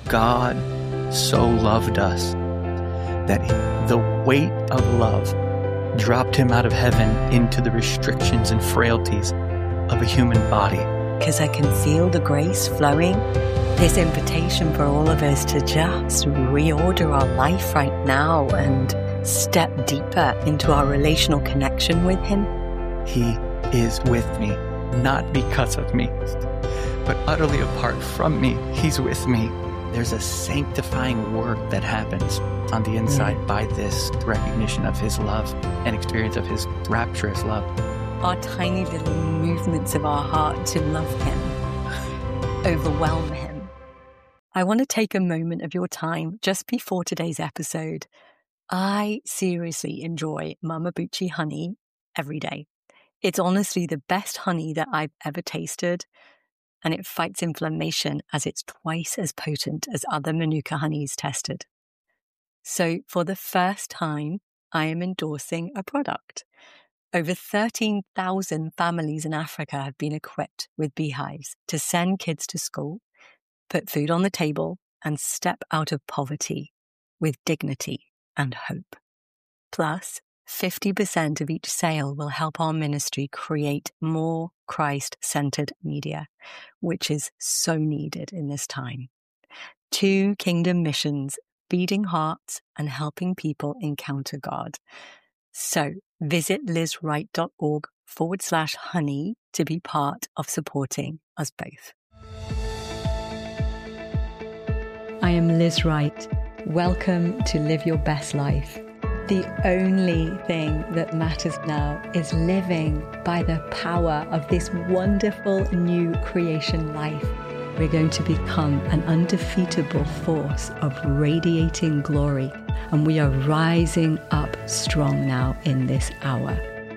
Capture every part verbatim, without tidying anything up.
God so loved us that the weight of love dropped him out of heaven into the restrictions and frailties of a human body. Because I can feel the grace flowing. This invitation for all of us to just reorder our life right now and step deeper into our relational connection with him. He is with me, not because of me, but utterly apart from me. He's with me. There's a sanctifying work that happens on the inside mm. by this recognition of his love and experience of his rapturous love. Our tiny little movements of our heart to love him overwhelm him. I want to take a moment of your time just before today's episode. I seriously enjoy Mamabuchi honey every day. It's honestly the best honey that I've ever tasted, and it fights inflammation as it's twice as potent as other Manuka honeys tested. So for the first time, I am endorsing a product. Over thirteen thousand families in Africa have been equipped with beehives to send kids to school, put food on the table, and step out of poverty with dignity and hope. Plus, fifty percent of each sale will help our ministry create more Christ-centered media, which is so needed in this time. Two kingdom missions, feeding hearts and helping people encounter God. So visit lizwright.org forward slash honey to be part of supporting us both. I am Liz Wright. Welcome to Live Your Best Life. The only thing that matters now is living by the power of this wonderful new creation life. We're going to become an undefeatable force of radiating glory, and we are rising up strong now in this hour.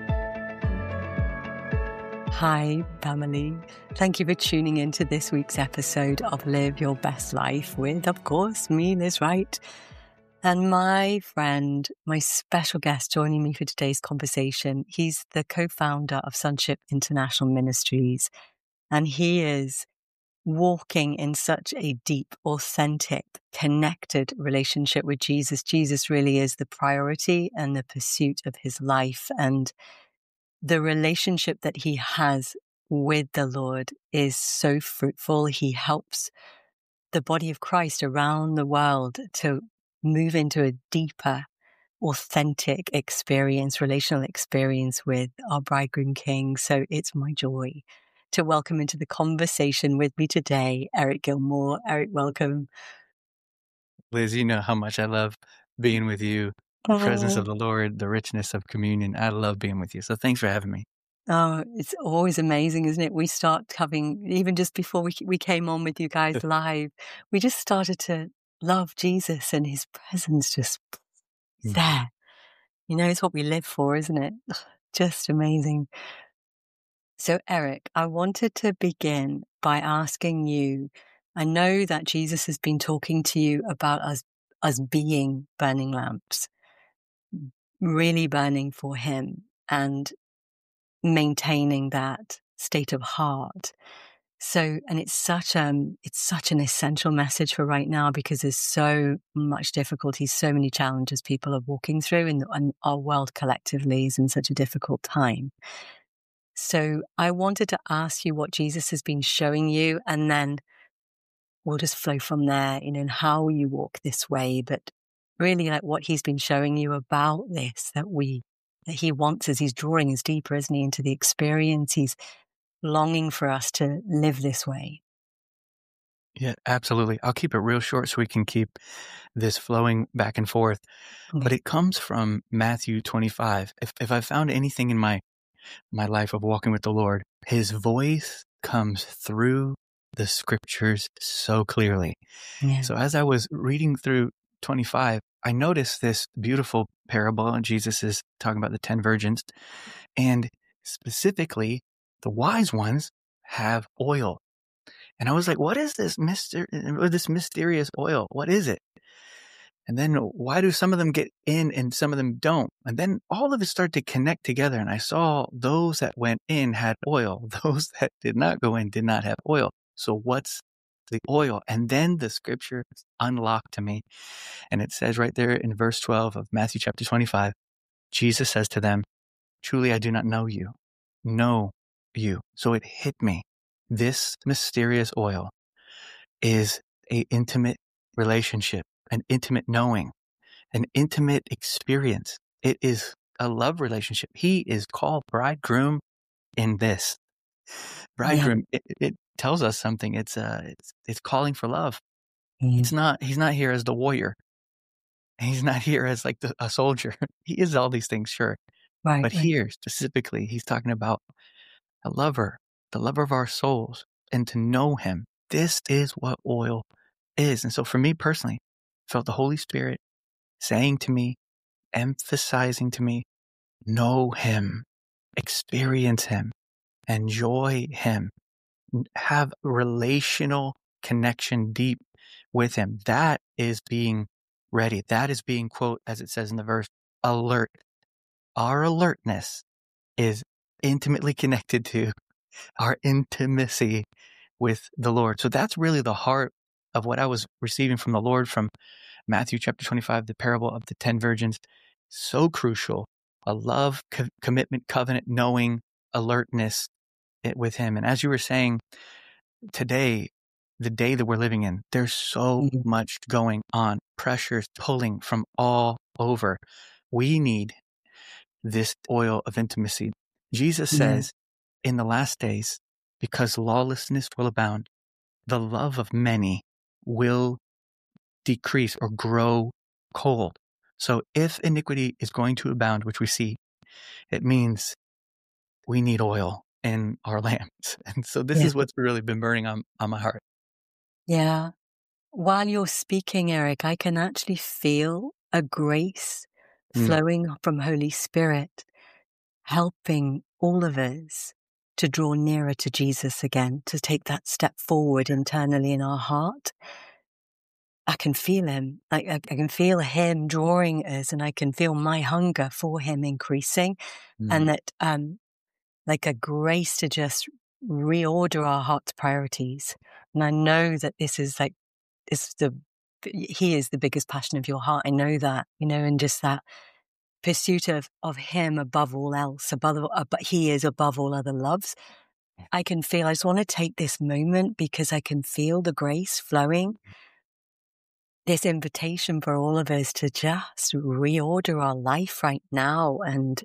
Hi, family. Thank you for tuning into this week's episode of Live Your Best Life with, of course, me, Liz Wright. And my friend, my special guest joining me for today's conversation, he's the co-founder of Sonship International Ministries, and he is walking in such a deep, authentic, connected relationship with Jesus. Jesus really is the priority and the pursuit of his life, and the relationship that he has with the Lord is so fruitful. He helps the body of Christ around the world to move into a deeper, authentic experience, relational experience with our bridegroom king. So it's my joy to welcome into the conversation with me today, Eric Gilmore. Eric, welcome. Liz, you know how much I love being with you. The oh. presence of the Lord, the richness of communion. I love being with you. So thanks for having me. Oh, it's always amazing, isn't it? We start having, even just before we we came on with you guys live, we just started to love Jesus and his presence just mm. there. You know, it's what we live for, isn't it? Just amazing. So, Eric, I wanted to begin by asking you, I know that Jesus has been talking to you about us, us being burning lamps, really burning for him and maintaining that state of heart. So, and it's such um, it's such an essential message for right now because there's so much difficulty, so many challenges people are walking through, and, and our world collectively is in such a difficult time. So I wanted to ask you what Jesus has been showing you, and then we'll just flow from there, you know, and how you walk this way, but really like what he's been showing you about this, that we, that he wants us, he's drawing us deeper, isn't he, into the experience. He's longing for us to live this way. Yeah, absolutely. I'll keep it real short so we can keep this flowing back and forth. Okay. But it comes from Matthew twenty-five. If if I found anything in my my life of walking with the Lord, his voice comes through the scriptures so clearly. Yeah. So as I was reading through twenty-five, I noticed this beautiful parable, and Jesus is talking about the ten virgins, and specifically the wise ones have oil. And I was like, what is this myster- this mysterious oil? What is it? And then why do some of them get in and some of them don't? And then all of it started to connect together. And I saw those that went in had oil. Those that did not go in did not have oil. So what's the oil. And then the scripture is unlocked to me. And it says right there in verse twelve of Matthew chapter twenty-five, Jesus says to them, truly, I do not know you, know you. So it hit me. This mysterious oil is an intimate relationship, an intimate knowing, an intimate experience. It is a love relationship. He is called bridegroom in this. Bridegroom, yeah. it, it tells us something. It's uh, it's it's calling for love. Mm-hmm. It's not. He's not here as the warrior. He's not here as like the, a soldier. He is all these things, sure. Right. But right. here specifically, he's talking about a lover, the lover of our souls, and to know him. This is what oil is. And so for me personally, I felt the Holy Spirit saying to me, emphasizing to me, know him, experience him, enjoy him, have relational connection deep with him. That is being ready. That is being, quote, as it says in the verse, alert. Our alertness is intimately connected to our intimacy with the Lord. So that's really the heart of what I was receiving from the Lord from Matthew chapter twenty-five, the parable of the ten virgins. So crucial. A love, co- commitment, covenant, knowing, alertness with him. And as you were saying, today, the day that we're living in, there's so mm-hmm. much going on. Pressures pulling from all over. We need this oil of intimacy. Jesus says yeah. in the last days, because lawlessness will abound, the love of many will decrease or grow cold. So if iniquity is going to abound, which we see, it means we need oil in our lamps. And so this yeah. is what's really been burning on, on my heart. Yeah. While you're speaking, Eric, I can actually feel a grace mm. flowing from Holy Spirit, helping all of us to draw nearer to Jesus again, to take that step forward internally in our heart. I can feel him. I, I, I can feel him drawing us, and I can feel my hunger for him increasing, mm. and that um, like a grace to just reorder our heart's priorities. And I know that this is like, is the, he is the biggest passion of your heart. I know that, you know, and just that pursuit of, of him above all else, above, uh, but he is above all other loves. I can feel, I just want to take this moment because I can feel the grace flowing. This invitation for all of us to just reorder our life right now and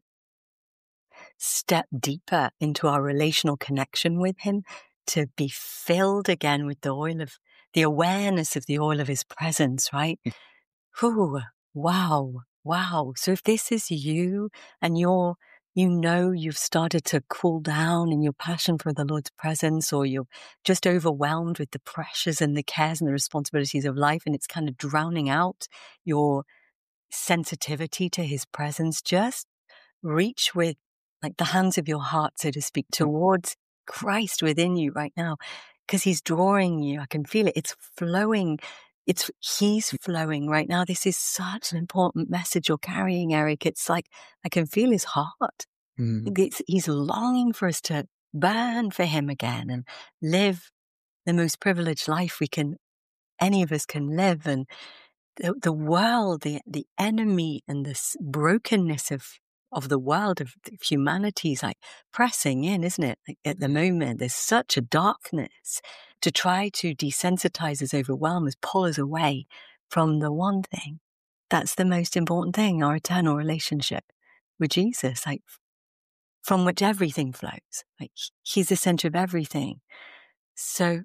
step deeper into our relational connection with him, to be filled again with the oil of the awareness of the oil of his presence, right? Ooh, wow, wow. So if this is you and you're, you know, you've started to cool down in your passion for the Lord's presence, or you're just overwhelmed with the pressures and the cares and the responsibilities of life, and it's kind of drowning out your sensitivity to his presence, just reach with like the hands of your heart, so to speak, towards Christ within you right now, because he's drawing you. I can feel it. It's flowing. It's, he's flowing right now. This is such an important message you're carrying, Eric. It's like, I can feel his heart. Mm. It's, he's longing for us to burn for him again and live the most privileged life we can, any of us can live. And the, the world, the, the enemy and this brokenness of of the world, of humanity is like pressing in, isn't it? Like at the moment, there's such a darkness to try to desensitize us, overwhelm us, pull us away from the one thing that's the most important thing, our eternal relationship with Jesus, like from which everything flows. Like he's the center of everything. So,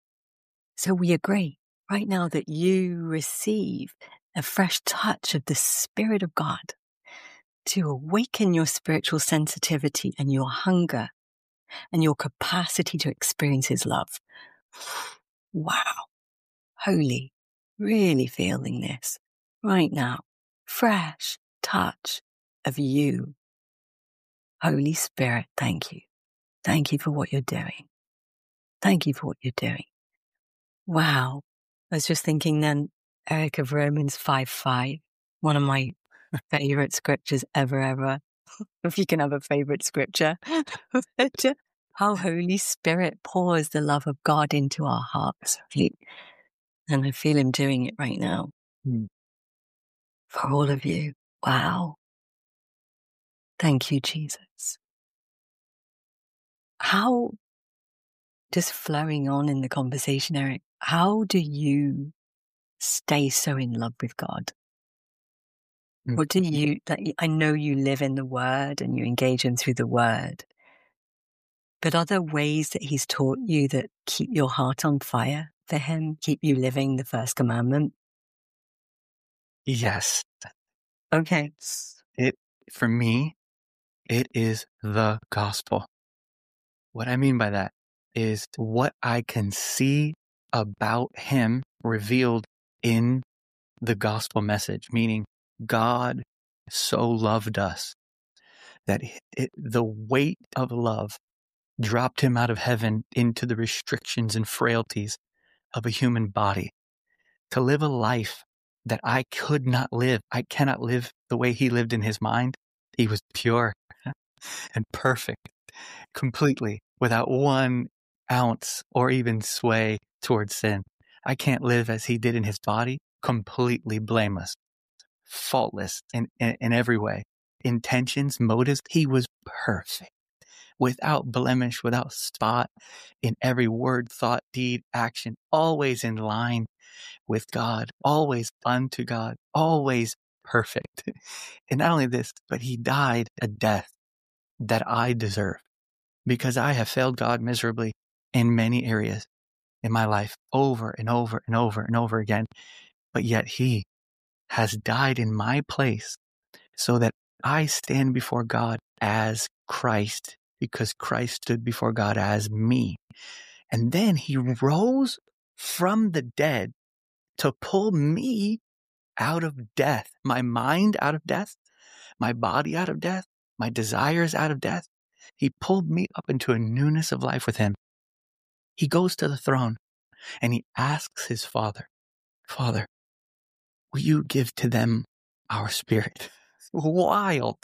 so we agree right now that you receive a fresh touch of the Spirit of God to awaken your spiritual sensitivity and your hunger and your capacity to experience his love. Wow. Holy, really feeling this right now. Fresh touch of you. Holy Spirit, thank you. Thank you for what you're doing. Thank you for what you're doing. Wow. I was just thinking then, Eric, of Romans five five, one of my favorite scriptures ever, ever. If you can have a favorite scripture. how Holy Spirit pours the love of God into our hearts. And I feel him doing it right now. Mm. For all of you. Wow. Thank you, Jesus. How, just flowing on in the conversation, Eric, how do you stay so in love with God? Mm. What do you, like, I know you live in the Word and you engage him through the Word, but are there ways that he's taught you that keep your heart on fire for him, keep you living the first commandment? Yes. Okay. It, for me, it is the gospel. What I mean by that is what I can see about him revealed in the gospel message, meaning God so loved us that it, the weight of love dropped him out of heaven into the restrictions and frailties of a human body to live a life that I could not live. I cannot live the way he lived in his mind. He was pure and perfect, completely, without one ounce or even sway towards sin. I can't live as he did in his body, completely blameless, faultless in, in, in every way. Intentions, motives, he was perfect, without blemish, without spot, in every word, thought, deed, action, always in line with God, always unto God, always perfect. And not only this, but he died a death that I deserve because I have failed God miserably in many areas in my life over and over and over and over again. But yet he has died in my place so that I stand before God as Christ, because Christ stood before God as me. And then he rose from the dead to pull me out of death, my mind out of death, my body out of death, my desires out of death. He pulled me up into a newness of life with him. He goes to the throne and he asks his Father, Father, will you give to them our spirit? Wild.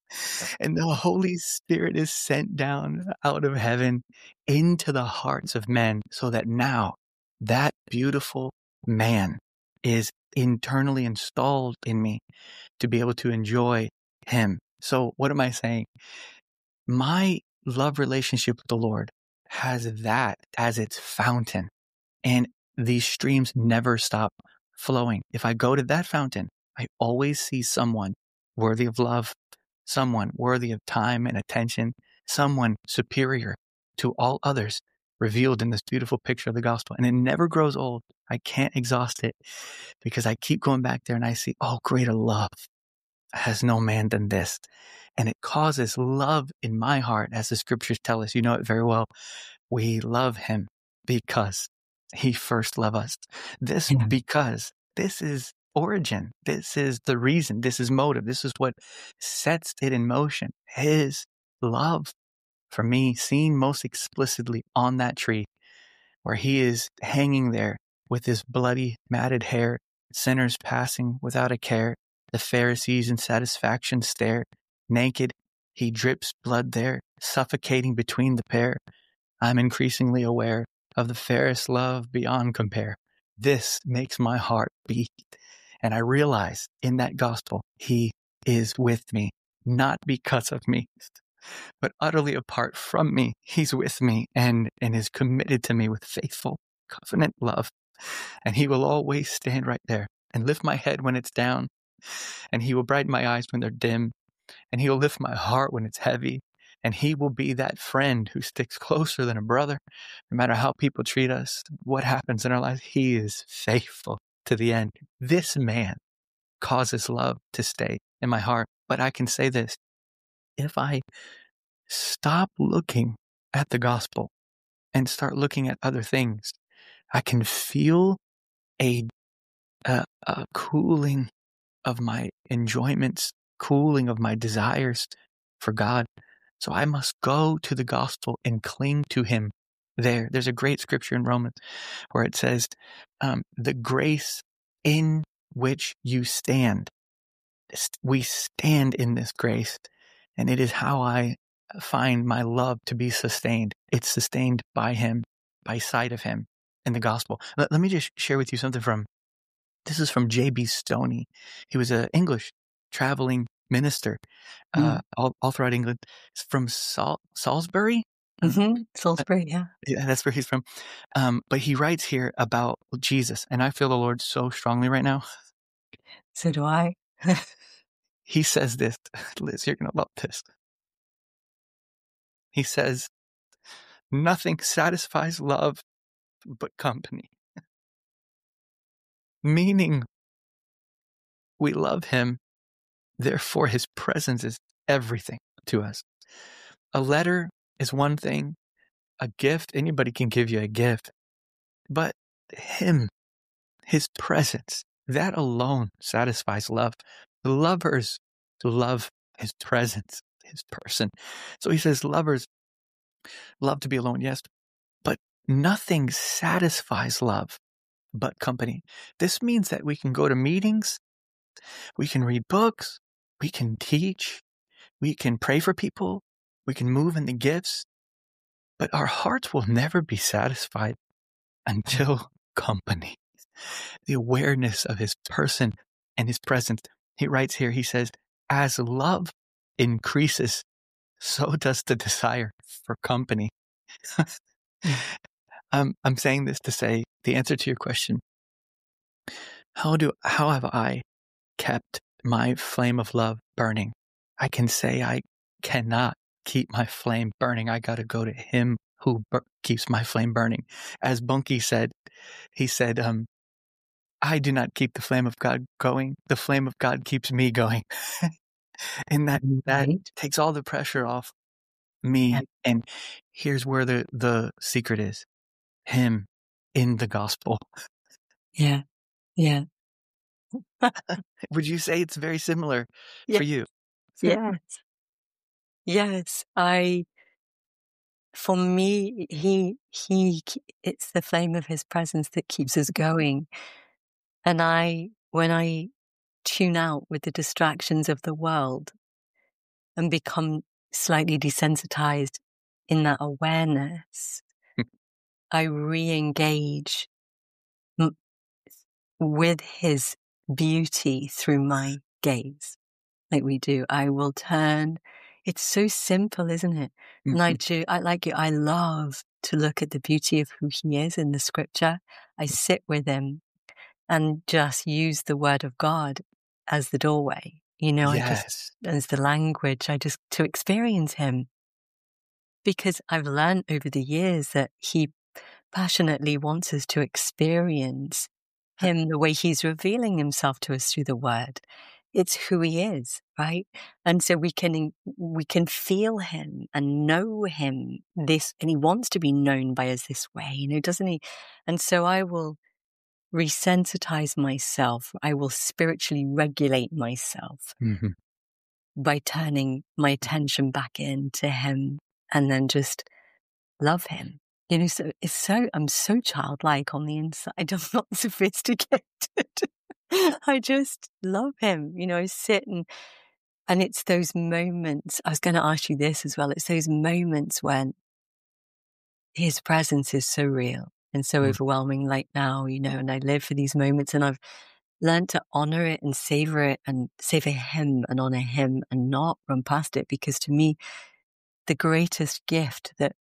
And the Holy Spirit is sent down out of heaven into the hearts of men so that now that beautiful man is internally installed in me to be able to enjoy him. So what am I saying? My love relationship with the Lord has that as its fountain, and these streams never stop flowing. If I go to that fountain, I always see someone worthy of love, someone worthy of time and attention, someone superior to all others revealed in this beautiful picture of the gospel. And it never grows old. I can't exhaust it because I keep going back there and I see, oh, greater love has no man than this. And it causes love in my heart, as the scriptures tell us. You know it very well. We love him because he first loved us. This yeah. because this is origin. This is the reason. This is motive. This is what sets it in motion. His love for me, seen most explicitly on that tree where he is hanging there with his bloody, matted hair, sinners passing without a care. The Pharisees in satisfaction stare. Naked, he drips blood there, suffocating between the pair. I'm increasingly aware of the fairest love beyond compare. This makes my heart beat. And I realize in that gospel, he is with me, not because of me, but utterly apart from me. He's with me and, and is committed to me with faithful covenant love. And he will always stand right there and lift my head when it's down. And he will brighten my eyes when they're dim. And he will lift my heart when it's heavy. And he will be that friend who sticks closer than a brother. No matter how people treat us, what happens in our lives, he is faithful to the end. This man causes love to stay in my heart. But I can say this, if I stop looking at the gospel and start looking at other things, I can feel a, a, a cooling of my enjoyments, cooling of my desires for God. So I must go to the gospel and cling to him there. There's a great scripture in Romans where it says, um, the grace in which you stand, we stand in this grace. And it is how I find my love to be sustained. It's sustained by him, by sight of him in the gospel. Let, let me just share with you something from, this is from J B Stoney. He was an English traveling minister uh, mm. all, all throughout England. He's from Sal- Salisbury. Mm-hmm. Salisbury, yeah. Yeah, that's where he's from. Um, but he writes here about Jesus, and I feel the Lord so strongly right now. So do I. He says this, Liz, you're going to love this. He says, nothing satisfies love but company. Meaning, we love him, therefore his presence is everything to us. A letter is one thing, a gift, anybody can give you a gift, but him, his presence, that alone satisfies love. The lovers love his presence, his person. So he says, lovers love to be alone, yes, but nothing satisfies love but company. This means that we can go to meetings, we can read books, we can teach, we can pray for people, we can move in the gifts, but our hearts will never be satisfied until company. The awareness of his person and his presence. He writes here, he says, as love increases, so does the desire for company. um, I'm saying this to say the answer to your question. How do, how have I kept my flame of love burning? I can say I cannot keep my flame burning. I got to go to him who bur- keeps my flame burning. As Bunky said, he said, um, I do not keep the flame of God going. The flame of God keeps me going. And that, that right. takes all the pressure off me. Yeah. And here's where the, the secret is. Him in the gospel. Yeah. Yeah. Would you say it's very similar yeah. for you? Yes. Yes. I, for me, he, he, it's the flame of his presence that keeps us going. And I, when I tune out with the distractions of the world and become slightly desensitized in that awareness, I re-engage m- with his beauty through my gaze, like we do. I will turn. It's so simple, isn't it? Mm-hmm. And I do, I like you, I love to look at the beauty of who he is in the scripture. I sit with him and just use the word of God as the doorway. You know, yes. I just, as the language, I just, to experience him. Because I've learned over the years that he passionately wants us to experience him the way he's revealing himself to us through the word. It's who he is, right? And so we can, we can feel him and know him this, and he wants to be known by us this way, you know, doesn't he? And so I will resensitize myself. I will spiritually regulate myself mm-hmm. by turning my attention back into him and then just love him. You know, so it's so, I'm so childlike on the inside. I'm not sophisticated. I just love him. You know, I sit and, and it's those moments. I was going to ask you this as well. It's those moments when his presence is so real and so mm. overwhelming, like now, you know, and I live for these moments, and I've learned to honor it and savor it and savor him and honor him and not run past it. Because to me, the greatest gift that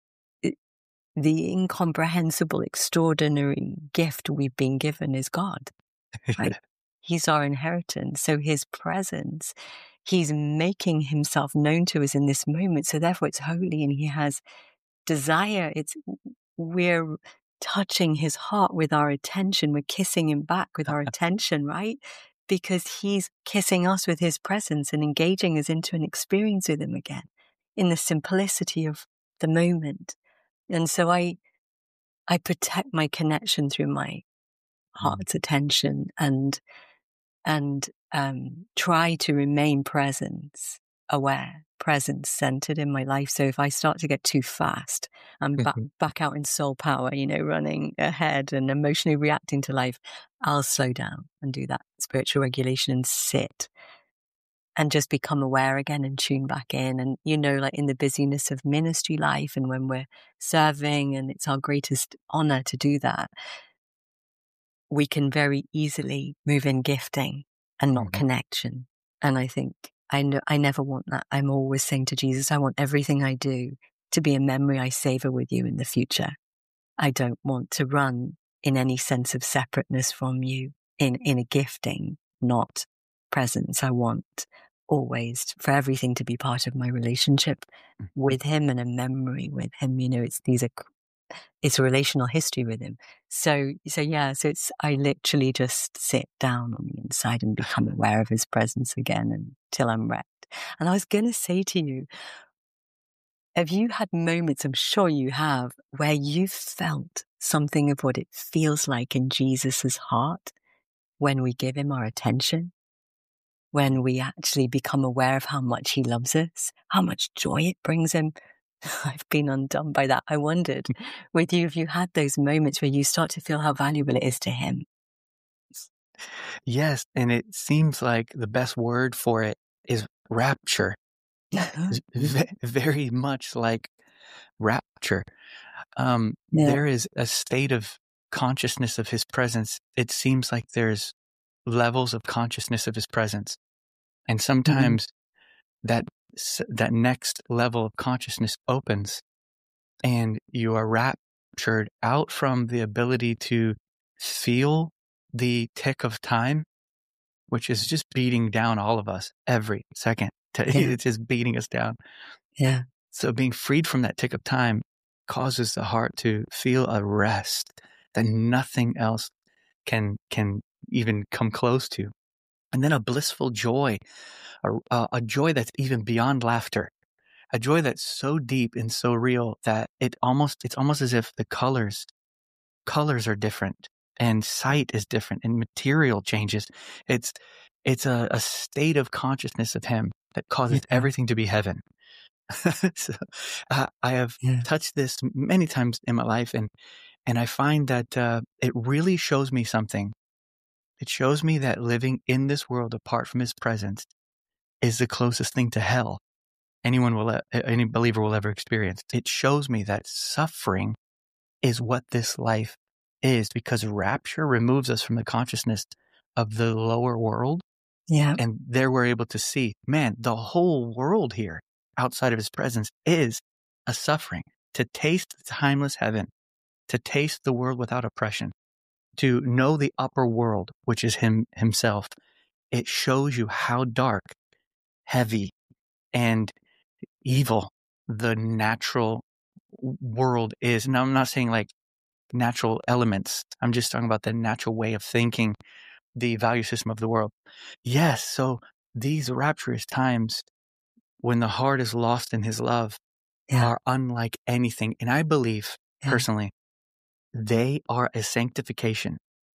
the incomprehensible, extraordinary gift we've been given is God. Right? He's our inheritance. So his presence, he's making himself known to us in this moment. So therefore it's holy, and he has desire. It's, we're touching his heart with our attention. We're kissing him back with our attention, right? Because he's kissing us with his presence and engaging us into an experience with him again in the simplicity of the moment. And so I, I protect my connection through my heart's mm. attention and, and, um, try to remain presence aware, presence centered in my life. So if I start to get too fast, I'm back, back out in soul power, you know, running ahead and emotionally reacting to life, I'll slow down and do that spiritual regulation and sit and just become aware again and tune back in. And, you know, like in the busyness of ministry life and when we're serving, and it's our greatest honor to do that, we can very easily move in gifting and not Mm-hmm. connection. And I think I know I never want that. I'm always saying to Jesus, I want everything I do to be a memory I savor with you in the future. I don't want to run in any sense of separateness from you in, in a gifting, not presence. I want always for everything to be part of my relationship with him and a memory with him. You know, it's these are it's a relational history with him. So, so yeah, so it's, I literally just sit down on the inside and become aware of his presence again until I'm wrecked. And I was going to say to you, have you had moments, I'm sure you have, where you felt something of what it feels like in Jesus's heart when we give him our attention? When we actually become aware of how much he loves us, how much joy it brings him. I've been undone by that. I wondered with you if you had those moments where you start to feel how valuable it is to him. Yes, and it seems like the best word for it is rapture. It's ve- very much like rapture. Um, Yeah. There is a state of consciousness of his presence. It seems like there's levels of consciousness of his presence. And sometimes mm-hmm. that that next level of consciousness opens and you are raptured out from the ability to feel the tick of time, which is just beating down all of us every second. To, yeah. It's just beating us down. Yeah. So being freed from that tick of time causes the heart to feel a rest that nothing else can can even come close to. And then a blissful joy, a, a joy that's even beyond laughter, a joy that's so deep and so real that it almost it's almost as if the colors colors are different and sight is different and material changes. It's it's a, a state of consciousness of him that causes yeah. everything to be heaven. So uh, I have yeah. touched this many times in my life, and and I find that uh, it really shows me something. It shows me that living in this world apart from his presence is the closest thing to hell anyone will, any believer will ever experience. It shows me that suffering is what this life is, because rapture removes us from the consciousness of the lower world. Yeah. And there we're able to see, man, the whole world here outside of his presence is a suffering. To taste the timeless heaven, to taste the world without oppression, to know the upper world, which is him himself. It shows you how dark, heavy, and evil the natural world is. Now, I'm not saying like natural elements. I'm just talking about the natural way of thinking, the value system of the world. Yes, so these rapturous times when the heart is lost in his love yeah. are unlike anything. And I believe, yeah. personally, they are a sanctification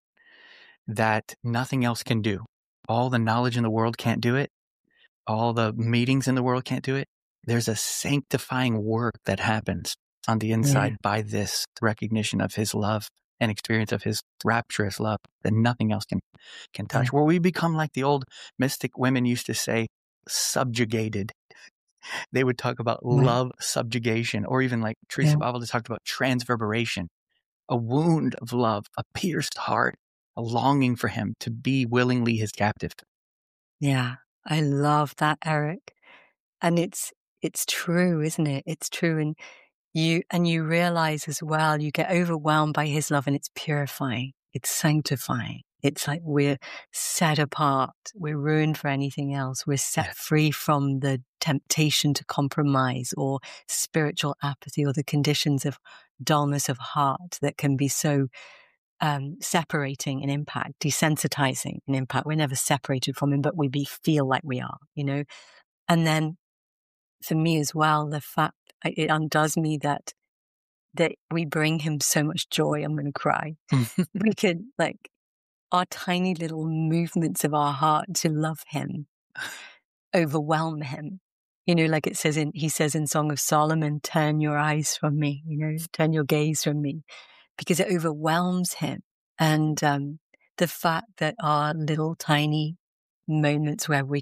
that nothing else can do. All the knowledge in the world can't do it. All the meetings in the world can't do it. There's a sanctifying work that happens on the inside yeah. by this recognition of his love and experience of his rapturous love that nothing else can, can touch. Yeah. Where we become like the old mystic women used to say, subjugated. They would talk about right. love subjugation, or even like Teresa yeah. Bible just talked about transverberation, a wound of love, a pierced heart, a longing for him to be willingly his captive. Yeah, I love that, Eric. And it's it's true, isn't it? It's true. And you and you realize as well, you get overwhelmed by his love, and it's purifying, it's sanctifying. It's like we're set apart. We're ruined for anything else. We're set yeah. free from the temptation to compromise or spiritual apathy or the conditions of dullness of heart that can be so um, separating in impact, desensitizing in impact. We're never separated from him, but we be, feel like we are, you know? And then for me as well, the fact it undoes me that that we bring him so much joy. I'm going to cry. We could like our tiny little movements of our heart to love him overwhelm him. You know, like it says in, he says in Song of Solomon, turn your eyes from me, you know, turn your gaze from me, because it overwhelms him. And um, the fact that our little tiny moments where we can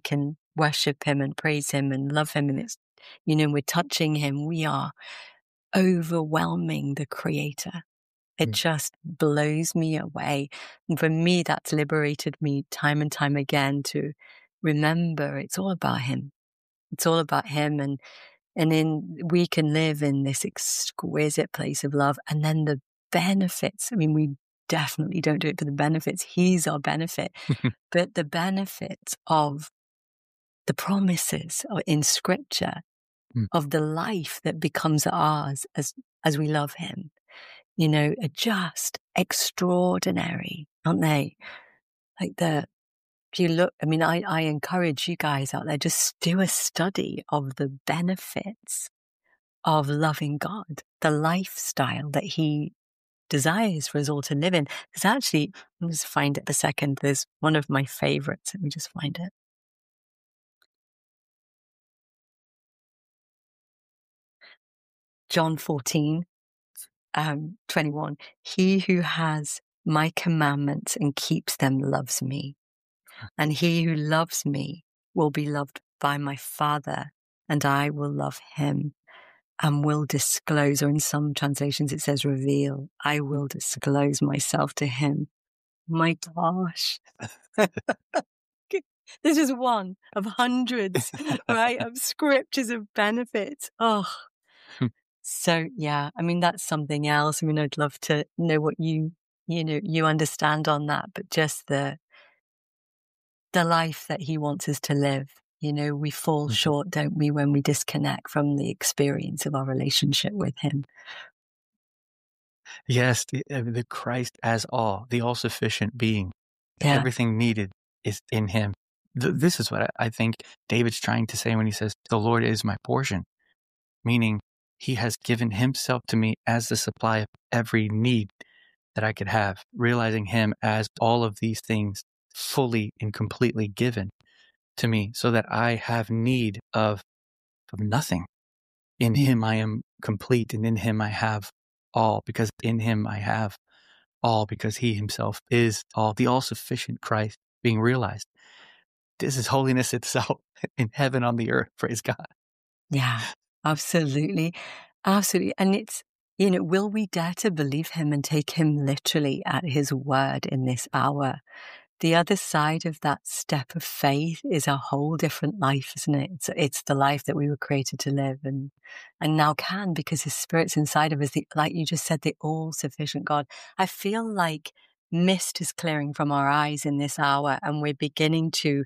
worship him and praise him and love him, and it's, you know, we're touching him, we are overwhelming the creator. It mm. just blows me away. And for me, that's liberated me time and time again to remember it's all about him. It's all about him. And, and then we can live in this exquisite place of love. And then the benefits, I mean, we definitely don't do it for the benefits. He's our benefit. But the benefits of the promises in scripture, mm. of the life that becomes ours as, as we love him, you know, are just extraordinary, aren't they? Like the, if you look, I mean, I, I encourage you guys out there, just do a study of the benefits of loving God, the lifestyle that he desires for us all to live in. Because actually, let me just find it a second. There's one of my favorites. Let me just find it. John fourteen, um, twenty-one. He who has my commandments and keeps them loves me. And he who loves me will be loved by my Father, and I will love him and will disclose, or in some translations it says reveal, I will disclose myself to him. My gosh. This is one of hundreds, right, of scriptures of benefits. Oh, so yeah, I mean, that's something else. I mean, I'd love to know what you, you know, you understand on that, but just the, the life that he wants us to live. You know, we fall mm-hmm. short, don't we, when we disconnect from the experience of our relationship with him. Yes, the, the Christ as all, the all-sufficient being. Yeah. Everything needed is in him. Th- this is what I, I think David's trying to say when he says, the Lord is my portion, meaning he has given himself to me as the supply of every need that I could have, realizing him as all of these things fully and completely given to me, so that I have need of, of nothing. In him I am complete, and in him I have all, because in him I have all, because he himself is all, the all-sufficient Christ being realized. This is holiness itself in heaven on the earth. Praise God. Yeah, absolutely. Absolutely. And it's, you know, will we dare to believe him and take him literally at his word in this hour? The other side of that step of faith is a whole different life, isn't it? It's, it's the life that we were created to live, and and now can, because his spirit's inside of us, the, like you just said, the all-sufficient God. I feel like mist is clearing from our eyes in this hour, and we're beginning to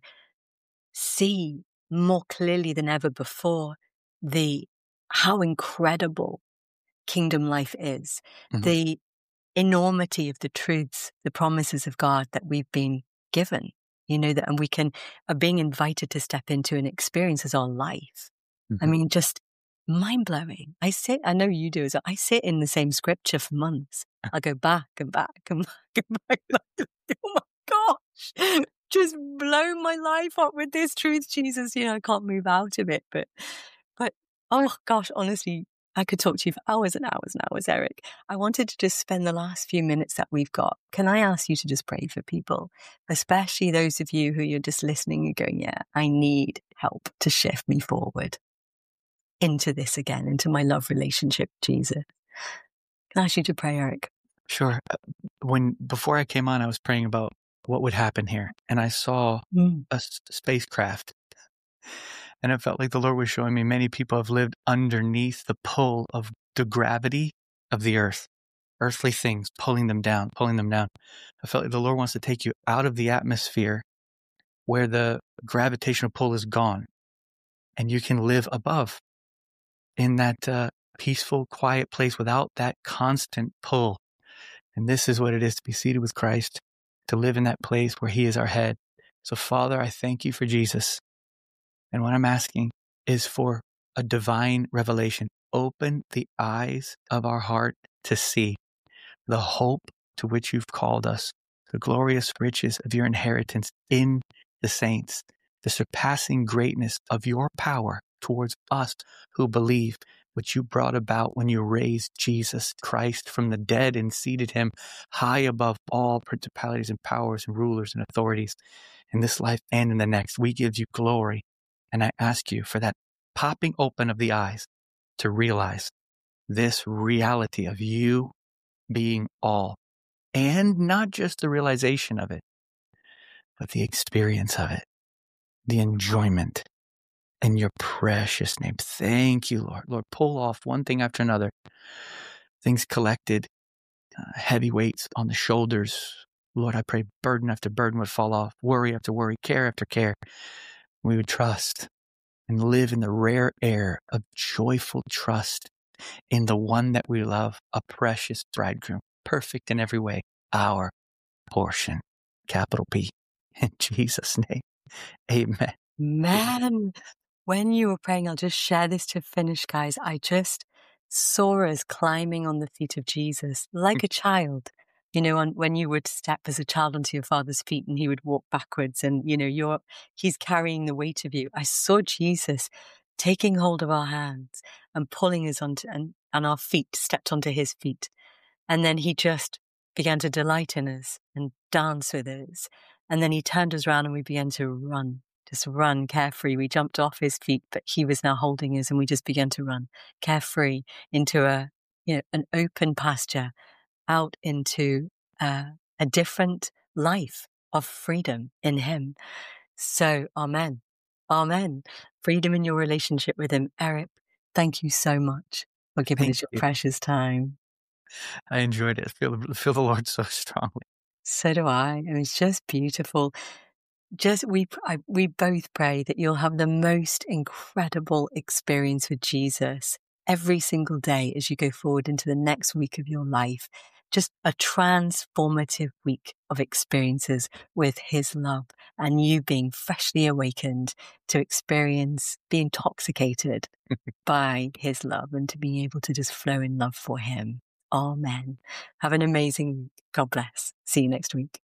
see more clearly than ever before the how incredible kingdom life is, mm-hmm. the enormity of the truths, the promises of God that we've been given, you know, that, and we can, are being invited to step into and experience as our life. Mm-hmm. I mean, just mind blowing. I sit, I know you do as well. I sit in the same scripture for months. I go back and back and back and back. Like, oh my gosh, just blow my life up with this truth, Jesus. You know, I can't move out of it, but, but, oh gosh, honestly, I could talk to you for hours and hours and hours, Eric. I wanted to just spend the last few minutes that we've got. Can I ask you to just pray for people, especially those of you who you're just listening and going, yeah, I need help to shift me forward into this again, into my love relationship with Jesus. Can I ask you to pray, Eric? Sure. When, before I came on, I was praying about what would happen here, and I saw mm. a s- spacecraft. And it felt like the Lord was showing me many people have lived underneath the pull of the gravity of the earth, earthly things pulling them down, pulling them down. I felt like the Lord wants to take you out of the atmosphere where the gravitational pull is gone, and you can live above in that uh, peaceful, quiet place without that constant pull. And this is what it is to be seated with Christ, to live in that place where he is our head. So, Father, I thank you for Jesus. And what I'm asking is for a divine revelation. Open the eyes of our heart to see the hope to which you've called us, the glorious riches of your inheritance in the saints, the surpassing greatness of your power towards us who believe, which you brought about when you raised Jesus Christ from the dead and seated him high above all principalities and powers and rulers and authorities in this life and in the next. We give you glory. And I ask you for that popping open of the eyes to realize this reality of you being all, and not just the realization of it, but the experience of it, the enjoyment. In your precious name. Thank you, Lord. Lord, pull off one thing after another. Things collected, uh, heavy weights on the shoulders. Lord, I pray burden after burden would fall off, worry after worry, care after care. We would trust and live in the rare air of joyful trust in the one that we love, a precious bridegroom, perfect in every way, our portion. Capital P. In Jesus' name, amen. Man, when you were praying, I'll just share this to finish, guys. I just saw us climbing on the feet of Jesus like a child. You know, on, when you would step as a child onto your father's feet and he would walk backwards and, you know, you're, he's carrying the weight of you. I saw Jesus taking hold of our hands and pulling us onto, and, and our feet stepped onto his feet. And then he just began to delight in us and dance with us. And then he turned us around and we began to run, just run carefree. We jumped off his feet, but he was now holding us and we just began to run carefree into a, you know, an open pasture out into uh, a different life of freedom in him. So, amen. Amen. Freedom in your relationship with him. Eric, thank you so much for giving Thank us your you. precious time. I enjoyed it. I feel, feel the Lord so strongly. So do I. It was just beautiful. Just we I, we both pray that you'll have the most incredible experience with Jesus every single day as you go forward into the next week of your life. Just a transformative week of experiences with his love and you being freshly awakened to experience, be intoxicated by his love and to be able to just flow in love for him. Amen. Have an amazing week. God bless. See you next week.